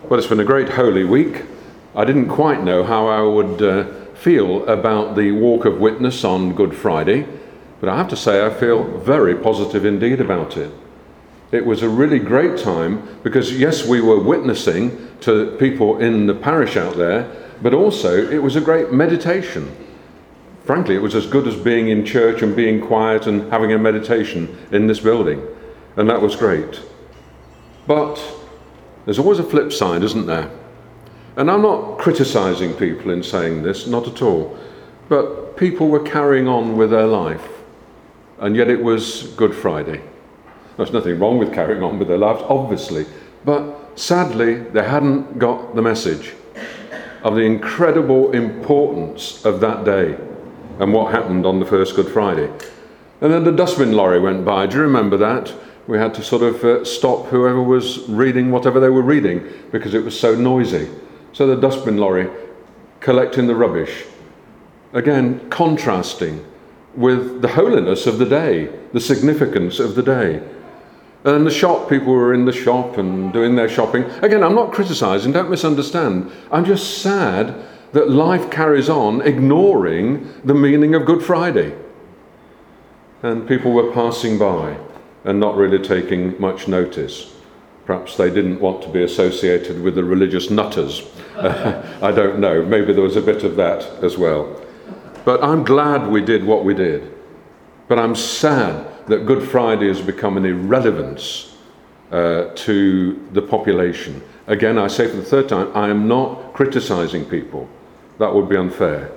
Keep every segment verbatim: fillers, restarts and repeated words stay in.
Well, it's been a great Holy Week. I didn't quite know how I would uh, feel about the walk of witness on Good Friday, but I have to say I feel very positive indeed about it. It was a really great time because, yes, we were witnessing to people in the parish out there, but also it was a great meditation. Frankly, it was as good as being in church and being quiet and having a meditation in this building, and that was great. But there's always a flip side, isn't there? And I'm not criticizing people in saying this, not at all. But people were carrying on with their life, and yet it was Good Friday. There's nothing wrong with carrying on with their lives, obviously. But sadly, they hadn't got the message of the incredible importance of that day and what happened on the first Good Friday. And then the dustbin lorry went by. Do you remember that? We had to sort of uh, stop whoever was reading whatever they were reading because it was so noisy. So the dustbin lorry collecting the rubbish. Again, contrasting with the holiness of the day, the significance of the day. And the shop, people were in the shop and doing their shopping. Again, I'm not criticizing, don't misunderstand. I'm just sad that life carries on ignoring the meaning of Good Friday. And people were passing by and not really taking much notice. Perhaps they didn't want to be associated with the religious nutters. Uh, I don't know. Maybe there was a bit of that as well. But I'm glad we did what we did. But I'm sad that Good Friday has become an irrelevance uh, to the population. Again, I say for the third time, I am not criticizing people. That would be unfair.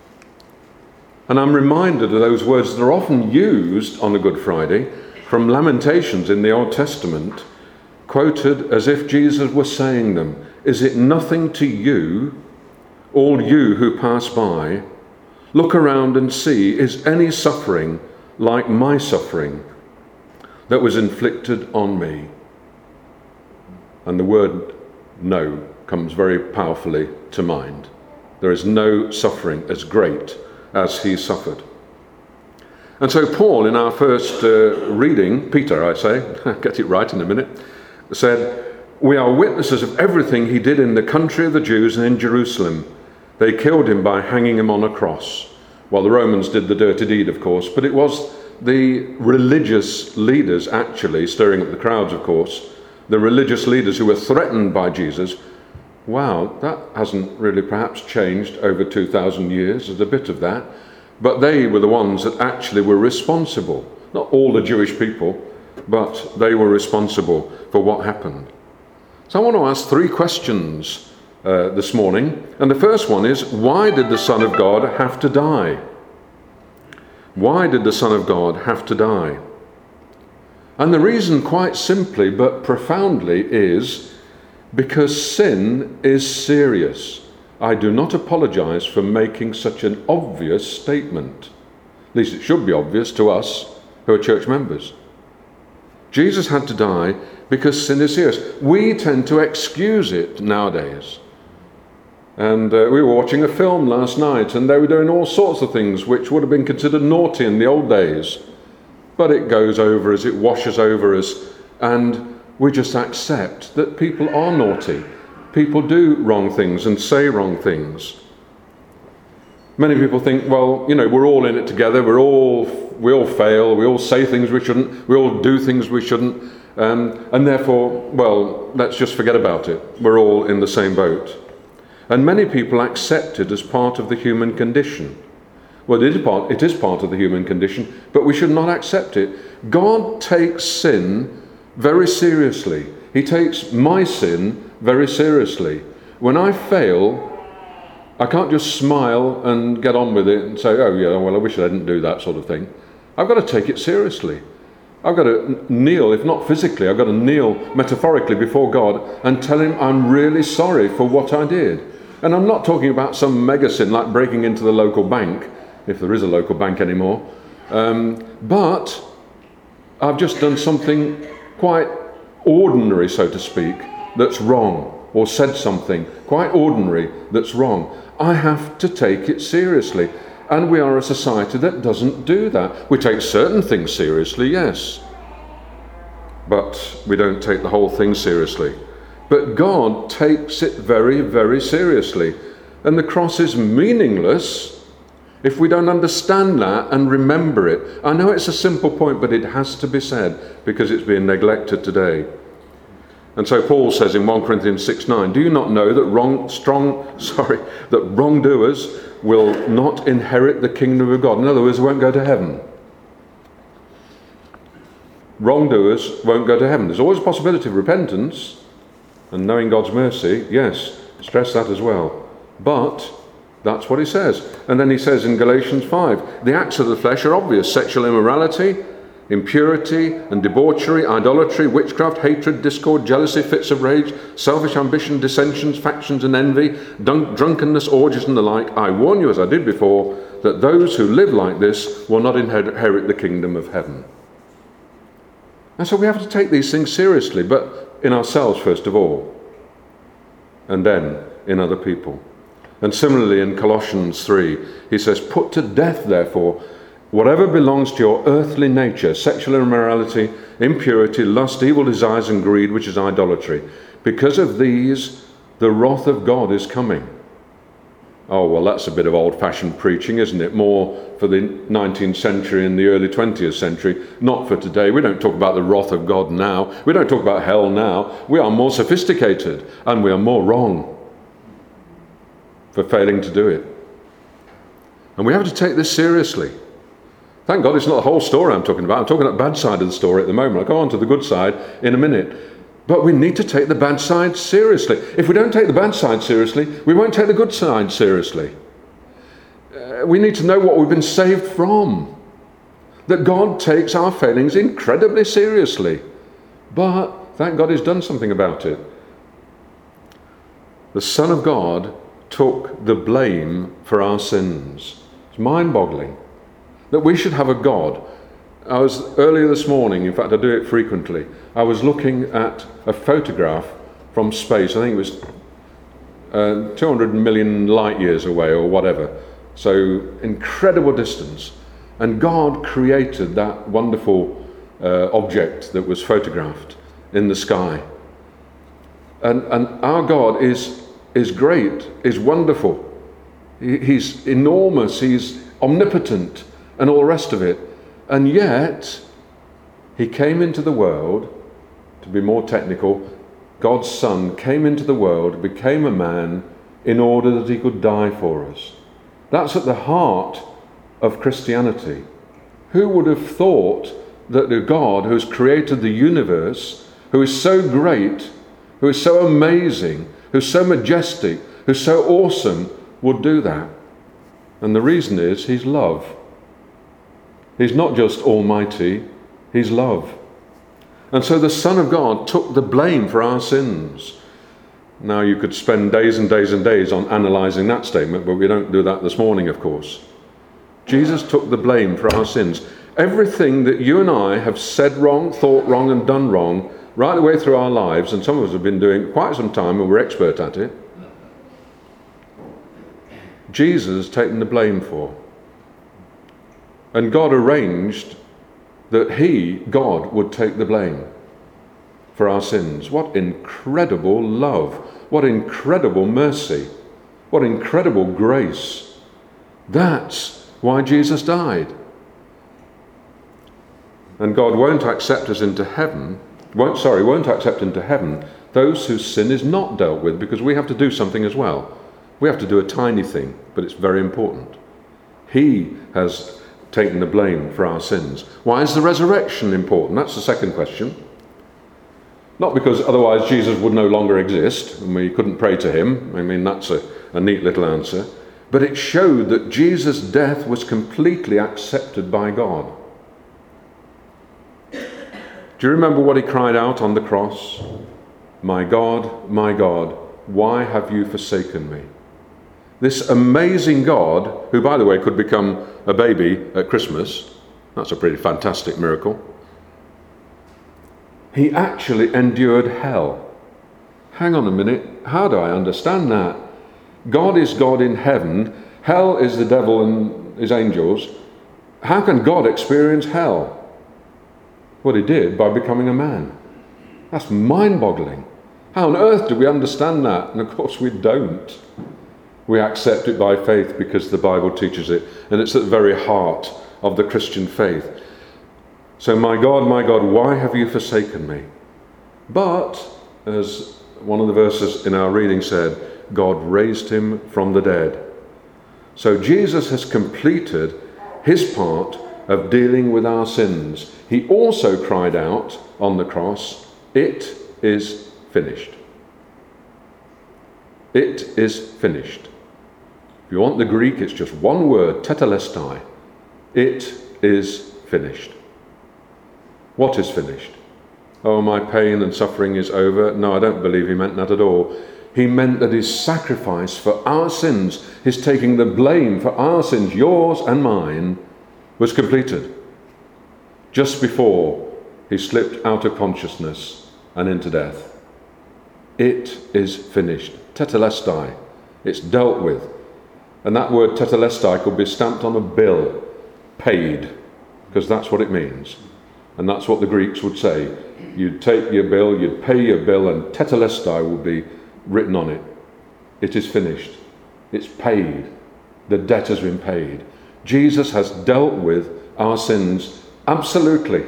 And I'm reminded of those words that are often used on a Good Friday from Lamentations in the Old Testament, quoted as if Jesus was saying them. Is it nothing to you, all you who pass by? Look around and see, is any suffering like my suffering that was inflicted on me? And the word no comes very powerfully to mind. There is no suffering as great as he suffered. And so Paul, in our first uh, reading, Peter, I say, get it right in a minute, said, we are witnesses of everything he did in the country of the Jews and in Jerusalem. They killed him by hanging him on a cross. Well, the Romans did the dirty deed, of course, but it was the religious leaders actually, stirring up the crowds, of course, the religious leaders who were threatened by Jesus. Wow, that hasn't really perhaps changed over two thousand years. There's a bit of that. But they were the ones that actually were responsible. Not all the Jewish people, but they were responsible for what happened. So I want to ask three questions uh, this morning. And the first one is, why did the Son of God have to die? Why did the Son of God have to die? And the reason, quite simply but profoundly, is because sin is serious. I do not apologize for making such an obvious statement. At least it should be obvious to us who are church members. Jesus had to die because sin is serious. We tend to excuse it nowadays. And uh, we were watching a film last night and they were doing all sorts of things which would have been considered naughty in the old days. But it goes over us, it washes over us, and we just accept that people are naughty. People do wrong things and say wrong things. Many people think, well, you know, we're all in it together. We're all, we all fail. We all say things we shouldn't. We all do things we shouldn't. Um, and therefore, well, let's just forget about it. We're all in the same boat. And many people accept it as part of the human condition. Well, it is part, it is part of the human condition, but we should not accept it. God takes sin very seriously. He takes my sin very seriously. When I fail, I can't just smile and get on with it and say, oh yeah, well I wish I didn't do that sort of thing. I've got to take it seriously. I've got to kneel, if not physically, I've got to kneel metaphorically before God and tell him I'm really sorry for what I did. And I'm not talking about some mega sin like breaking into the local bank, if there is a local bank anymore. Um, but I've just done something quite ordinary, so to speak, that's wrong, or said something quite ordinary that's wrong. I have to take it seriously. And we are a society that doesn't do that. We take certain things seriously, yes, but we don't take the whole thing seriously. But God takes it very, very seriously. And the cross is meaningless if we don't understand that and remember it. I know it's a simple point, but it has to be said because it's being neglected today. And so Paul says in First Corinthians six nine, do you not know that wrong, strong, sorry, that wrongdoers will not inherit the kingdom of God? In other words, they won't go to heaven. Wrongdoers won't go to heaven. There's always a possibility of repentance and knowing God's mercy. Yes, stress that as well. But that's what he says. And then he says in Galatians five, the acts of the flesh are obvious: sexual immorality, impurity and debauchery, idolatry, witchcraft, hatred, discord, jealousy, fits of rage, selfish ambition, dissensions, factions and envy, dunk, drunkenness, orgies and the like. I warn you, as I did before, that those who live like this will not inherit the kingdom of heaven. And so we have to take these things seriously, but in ourselves first of all, and then in other people. And similarly in Colossians three, he says, put to death, therefore, whatever belongs to your earthly nature: sexual immorality, impurity, lust, evil desires, and greed, which is idolatry. Because of these, the wrath of God is coming. Oh, well, that's a bit of old-fashioned preaching, isn't it? More for the nineteenth century and the early twentieth century, not for today. We don't talk about the wrath of God now. We don't talk about hell now. We are more sophisticated, and we are more wrong for failing to do it. And we have to take this seriously. Thank God it's not the whole story I'm talking about. I'm talking about the bad side of the story at the moment. I'll go on to the good side in a minute. But we need to take the bad side seriously. If we don't take the bad side seriously, we won't take the good side seriously. Uh, we need to know what we've been saved from. That God takes our failings incredibly seriously. But thank God he's done something about it. The Son of God took the blame for our sins. It's mind-boggling that we should have a God. I was earlier this morning, in fact I do it frequently, I was looking at a photograph from space. I think it was uh, two hundred million light years away or whatever. So incredible distance. And God created that wonderful uh, object that was photographed in the sky. And, and our God is, is great, is wonderful. He, he's enormous, he's omnipotent and all the rest of it. And yet, he came into the world, to be more technical, God's Son came into the world, became a man, in order that he could die for us. That's at the heart of Christianity. Who would have thought that the God who has created the universe, who is so great, who is so amazing, who's so majestic, who's so awesome, would do that? And the reason is, he's love. He's not just almighty, he's love. And so the Son of God took the blame for our sins. Now you could spend days and days and days on analysing that statement, but we don't do that this morning, of course. Jesus took the blame for our sins. Everything that you and I have said wrong, thought wrong and done wrong, right the way through our lives, and some of us have been doing quite some time and we're expert at it, Jesus has taken the blame for. And God arranged that he, God, would take the blame for our sins. What incredible love. What incredible mercy. What incredible grace. That's why Jesus died. And God won't accept us into heaven, won't, sorry, won't accept into heaven those whose sin is not dealt with, because we have to do something as well. We have to do a tiny thing, but it's very important. He has taken the blame for our sins. Why is the resurrection important? That's the second question. Not because otherwise Jesus would no longer exist and we couldn't pray to him. I mean, that's a, a neat little answer. But it showed that Jesus' death was completely accepted by God. Do you remember what he cried out on the cross? My God, my God, why have you forsaken me? This amazing God, who by the way could become a baby at Christmas, that's a pretty fantastic miracle, he actually endured hell. Hang on a minute, how do I understand that? God is God in heaven, hell is the devil and his angels. How can God experience hell? Well, he did by becoming a man. That's mind-boggling. How on earth do we understand that? And of course we don't. We accept it by faith because the Bible teaches it, and it's at the very heart of the Christian faith. So, my God, my God, why have you forsaken me? But, as one of the verses in our reading said, God raised him from the dead. So Jesus has completed his part of dealing with our sins. He also cried out on the cross, "It is finished." It is finished. If you want the Greek, it's just one word, tetelestai. It is finished. What is finished? Oh, my pain and suffering is over. No, I don't believe he meant that at all. He meant that his sacrifice for our sins, his taking the blame for our sins, yours and mine, was completed just before he slipped out of consciousness and into death. It is finished. Tetelestai. It's dealt with. And that word tetelestai could be stamped on a bill, paid, because that's what it means. And that's what the Greeks would say. You'd take your bill, you'd pay your bill, and tetelestai would be written on it. It is finished. It's paid. The debt has been paid. Jesus has dealt with our sins absolutely.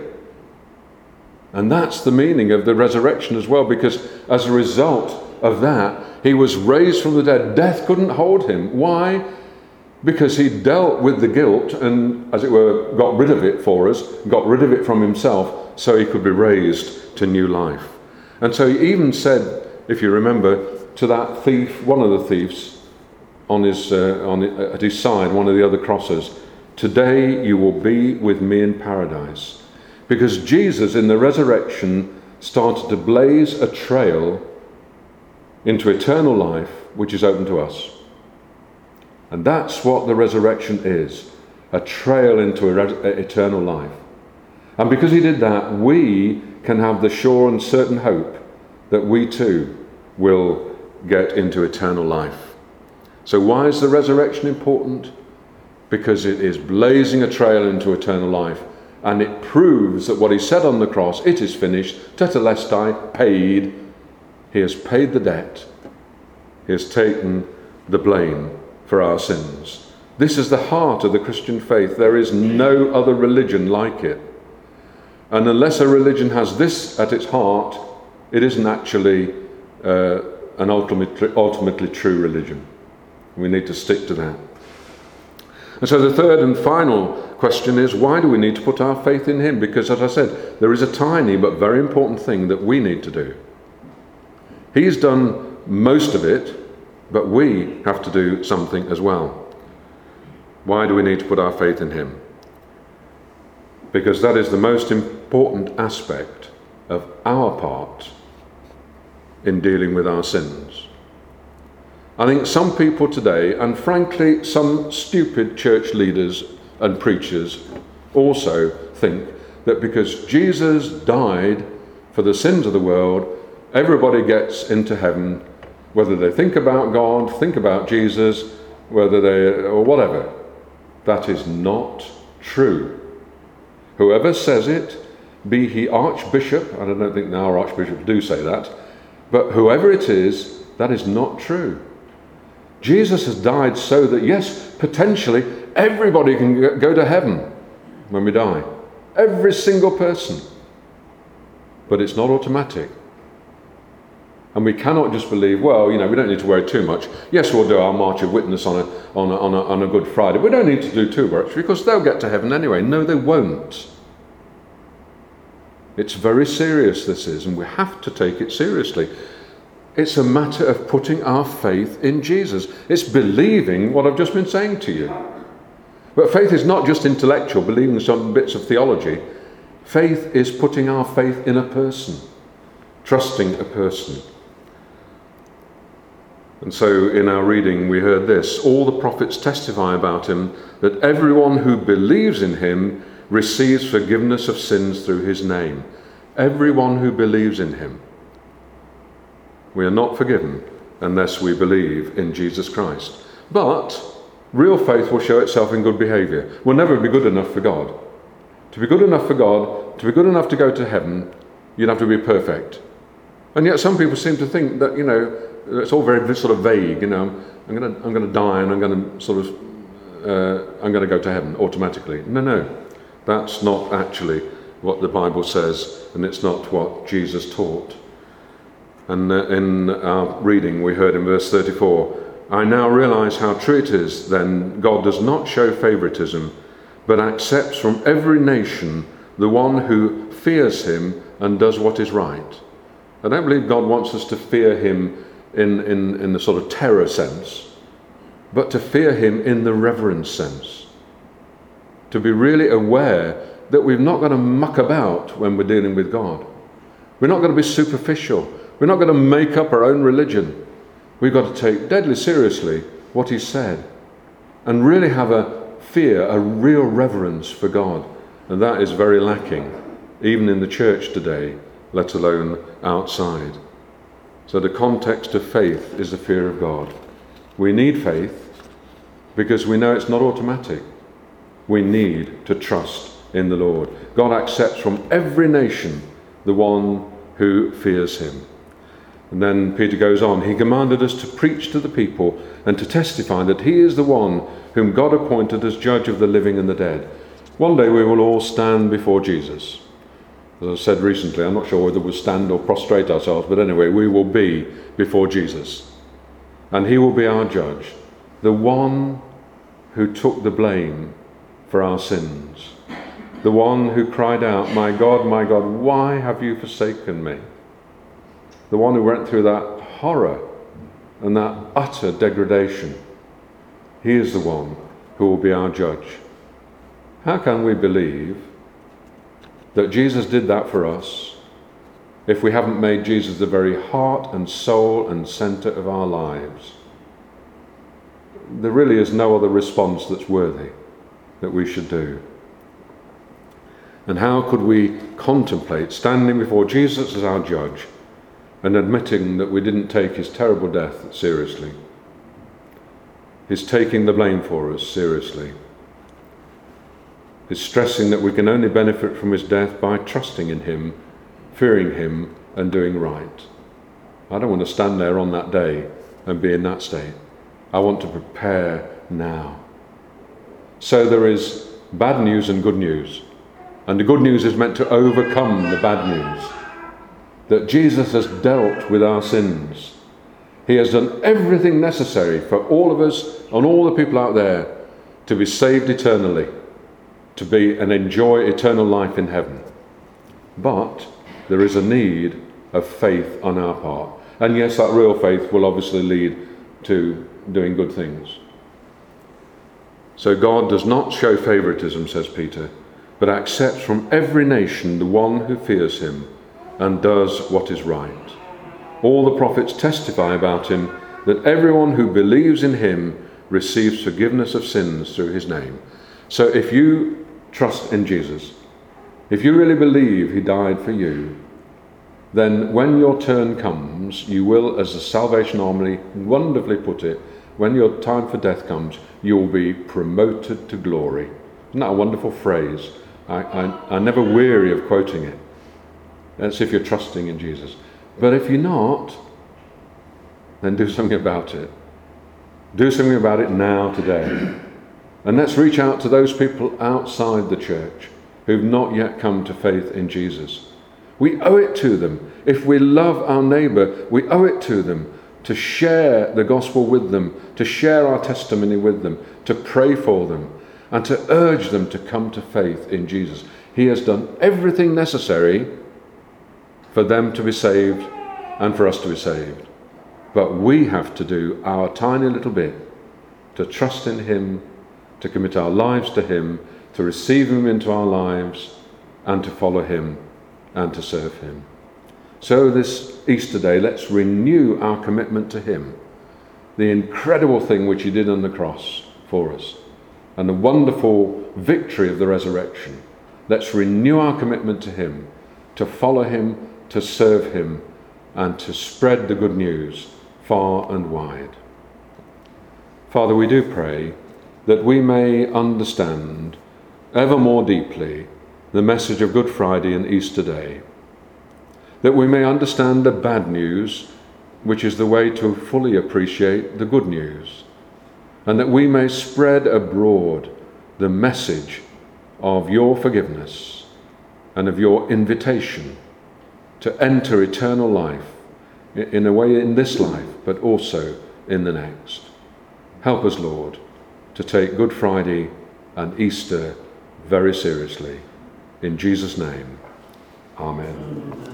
And that's the meaning of the resurrection as well, because as a result of that, he was raised from the dead. Death couldn't hold him. Why? Because he dealt with the guilt and, as it were, got rid of it for us, got rid of it from himself, so he could be raised to new life. And so he even said, if you remember, to that thief, one of the thieves on his uh, on at his side, one of the other crossers, "Today you will be with me in paradise." Because Jesus in the resurrection started to blaze a trail into eternal life, which is open to us. And that's what the resurrection is, a trail into eternal life. And because he did that, we can have the sure and certain hope that we too will get into eternal life. So why is the resurrection important? Because it is blazing a trail into eternal life, and it proves that what he said on the cross, "It is finished," tetelestai, paid. He has paid the debt. He has taken the blame for our sins. This is the heart of the Christian faith. There is no other religion like it. And unless a religion has this at its heart, it isn't actually uh, an ultimately, ultimately true religion. We need to stick to that. And so the third and final question is, why do we need to put our faith in him? Because, as I said, there is a tiny but very important thing that we need to do. He's done most of it, but we have to do something as well. Why do we need to put our faith in him? Because that is the most important aspect of our part in dealing with our sins. I think some people today, and frankly some stupid church leaders and preachers, also think that because Jesus died for the sins of the world, everybody gets into heaven, whether they think about God, think about Jesus, whether they, or whatever. That is not true. Whoever says it, be he archbishop, and I don't think our archbishops do say that, but whoever it is, that is not true. Jesus has died so that, yes, potentially everybody can go to heaven when we die. Every single person. But it's not automatic. And we cannot just believe, well, you know, we don't need to worry too much. Yes, we'll do our March of Witness on a, on a, on a, on a Good Friday. We don't need to do too much because they'll get to heaven anyway. No, they won't. It's very serious, this is, and we have to take it seriously. It's a matter of putting our faith in Jesus. It's believing what I've just been saying to you. But faith is not just intellectual, believing some bits of theology. Faith is putting our faith in a person, trusting a person. And so in our reading we heard this: all the prophets testify about him, that everyone who believes in him receives forgiveness of sins through his name. Everyone who believes in him. We are not forgiven unless we believe in Jesus Christ. But real faith will show itself in good behaviour. We'll never be good enough for God. To be good enough for God, to be good enough to go to heaven, you'd have to be perfect. And yet some people seem to think that, you know, it's all very sort of vague, you know, I'm going to I'm going to die and I'm going to sort of, uh, I'm going to go to heaven automatically. No, no, that's not actually what the Bible says, and it's not what Jesus taught. And uh, in our reading we heard in verse thirty-four, I now realize how true it is then God does not show favoritism, but accepts from every nation the one who fears him and does what is right. I don't believe God wants us to fear him in, in, in the sort of terror sense, but to fear him in the reverence sense. To be really aware that we've not got to muck about when we're dealing with God. We're not going to be superficial. We're not going to make up our own religion. We've got to take deadly seriously what he said and really have a fear, a real reverence for God. And that is very lacking, even in the church today, let alone outside. So the context of faith is the fear of God. We need faith because we know it's not automatic. We need to trust in the Lord. God accepts from every nation the one who fears him. And then Peter goes on, he commanded us to preach to the people and to testify that he is the one whom God appointed as judge of the living and the dead. One day we will all stand before Jesus. As I said recently, I'm not sure whether we'll stand or prostrate ourselves, but anyway, we will be before Jesus. And he will be our judge, the one who took the blame for our sins, the one who cried out, my God, my God, why have you forsaken me? The one who went through that horror and that utter degradation. He is the one who will be our judge. How can we believe that Jesus did that for us if we haven't made Jesus the very heart and soul and centre of our lives? There really is no other response that's worthy that we should do. And how could we contemplate standing before Jesus as our judge and admitting that we didn't take his terrible death seriously? His taking the blame for us seriously. His stressing that we can only benefit from his death by trusting in him, fearing him, and doing right. I don't want to stand there on that day and be in that state. I want to prepare now. So there is bad news and good news. And the good news is meant to overcome the bad news. That Jesus has dealt with our sins. He has done everything necessary for all of us and all the people out there to be saved eternally, to be and enjoy eternal life in heaven. But there is a need of faith on our part. And yes, that real faith will obviously lead to doing good things. So God does not show favoritism, says Peter, but accepts from every nation the one who fears him and does what is right. All the prophets testify about him that everyone who believes in him receives forgiveness of sins through his name. So if you trust in Jesus, if you really believe he died for you, then when your turn comes, you will, as the Salvation Army wonderfully put it, when your time for death comes, you will be promoted to glory. Isn't that a wonderful phrase? I, I, I never weary of quoting it. That's if you're trusting in Jesus. But if you're not, then do something about it. Do something about it now, today. And let's reach out to those people outside the church who've not yet come to faith in Jesus. We owe it to them. If we love our neighbour, we owe it to them to share the gospel with them, to share our testimony with them, to pray for them, and to urge them to come to faith in Jesus. He has done everything necessary for them to be saved and for us to be saved. But we have to do our tiny little bit to trust in him, to commit our lives to him, to receive him into our lives, and to follow him and to serve him. So this Easter day, let's renew our commitment to him, the incredible thing which he did on the cross for us, and the wonderful victory of the resurrection. Let's renew our commitment to him, to follow him, to serve him, and to spread the good news far and wide. Father, we do pray that we may understand ever more deeply the message of Good Friday and Easter Day. that we may understand the bad news, which is the way to fully appreciate the good news, and that we may spread abroad the message of your forgiveness and of your invitation to enter eternal life, in a way in this life, but also in the next. Help us, Lord, to take Good Friday and Easter very seriously. In Jesus' name, amen.